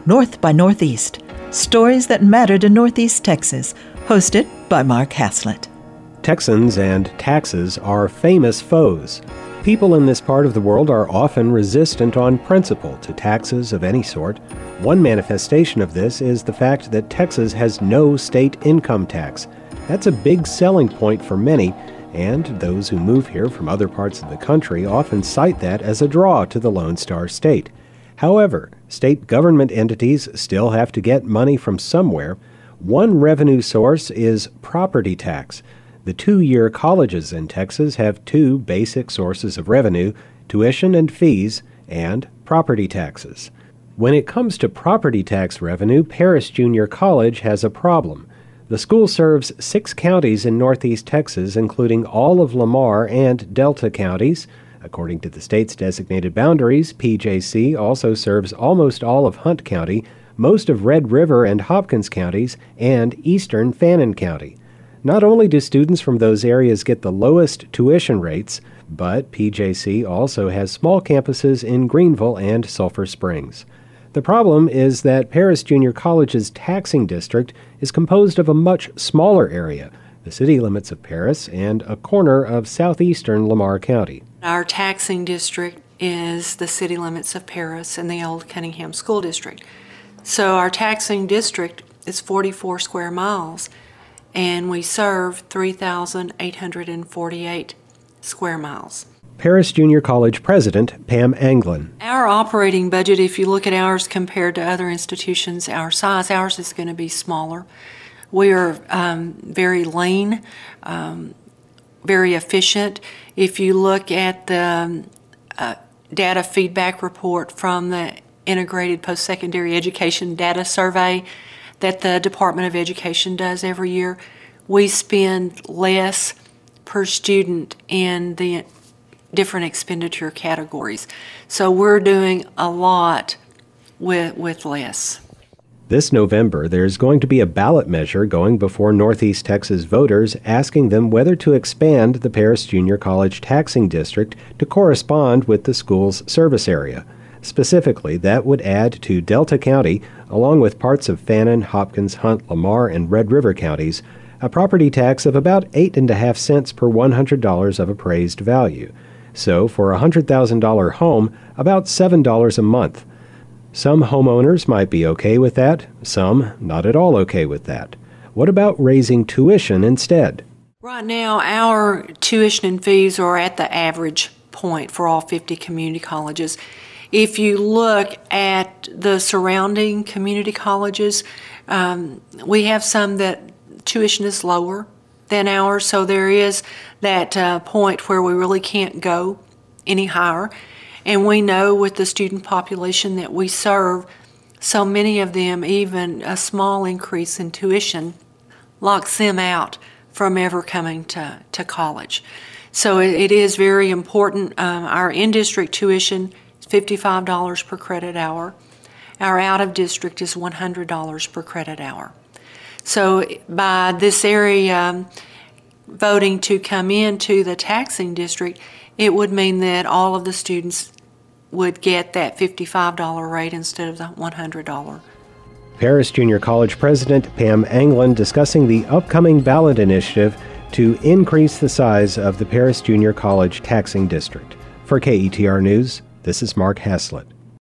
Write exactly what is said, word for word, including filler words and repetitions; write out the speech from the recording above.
North by Northeast, stories that matter to Northeast Texas, hosted by Mark Haslett. Texans and taxes are famous foes. People in this part of the world are often resistant on principle to taxes of any sort. One manifestation of this is the fact that Texas has no state income tax. That's a big selling point for many, and those who move here from other parts of the country often cite that as a draw to the Lone Star State. However, state government entities still have to get money from somewhere. One revenue source is property tax. The two-year colleges in Texas have two basic sources of revenue: tuition and fees, and property taxes. When it comes to property tax revenue, Paris Junior College has a problem. The school serves six counties in northeast Texas, including all of Lamar and Delta counties. According to the state's designated boundaries, P J C also serves almost all of Hunt County, most of Red River and Hopkins counties, and eastern Fannin County. Not only do students from those areas get the lowest tuition rates, but P J C also has small campuses in Greenville and Sulphur Springs. The problem is that Paris Junior College's taxing district is composed of a much smaller area, the city limits of Paris and a corner of southeastern Lamar County. Our taxing district is the city limits of Paris and the old Cunningham School District. So our taxing district is forty-four square miles, and we serve three thousand eight hundred forty-eight square miles. Paris Junior College President Pam Anglin. Our operating budget, if you look at ours compared to other institutions our size, ours is going to be smaller. We are um, very lean, um, very efficient. If you look at the um, uh, data feedback report from the Integrated Post-Secondary Education Data Survey that the Department of Education does every year, we spend less per student in the different expenditure categories. So we're doing a lot with, with less. This November, there's going to be a ballot measure going before Northeast Texas voters asking them whether to expand the Paris Junior College taxing district to correspond with the school's service area. Specifically, that would add to Delta County, along with parts of Fannin, Hopkins, Hunt, Lamar, and Red River counties, a property tax of about eight and a half cents per one hundred dollars of appraised value. So, for a one hundred thousand dollars home, about seven dollars a month. Some homeowners might be okay with that, some not at all okay with that. What about raising tuition instead? Right now, our tuition and fees are at the average point for all fifty community colleges. If you look at the surrounding community colleges, um, we have some that tuition is lower than ours, so there is that uh, point where we really can't go any higher. And we know with the student population that we serve, so many of them, even a small increase in tuition locks them out from ever coming to, to college. So it, it is very important. Um, our in-district tuition is fifty-five dollars per credit hour. Our out-of-district is one hundred dollars per credit hour. So by this area um, voting to come into the taxing district, it would mean that all of the students would get that fifty-five dollars rate instead of the one hundred dollars. Paris Junior College President Pam Anglin discussing the upcoming ballot initiative to increase the size of the Paris Junior College taxing district. For K E T R News, this is Mark Haslett.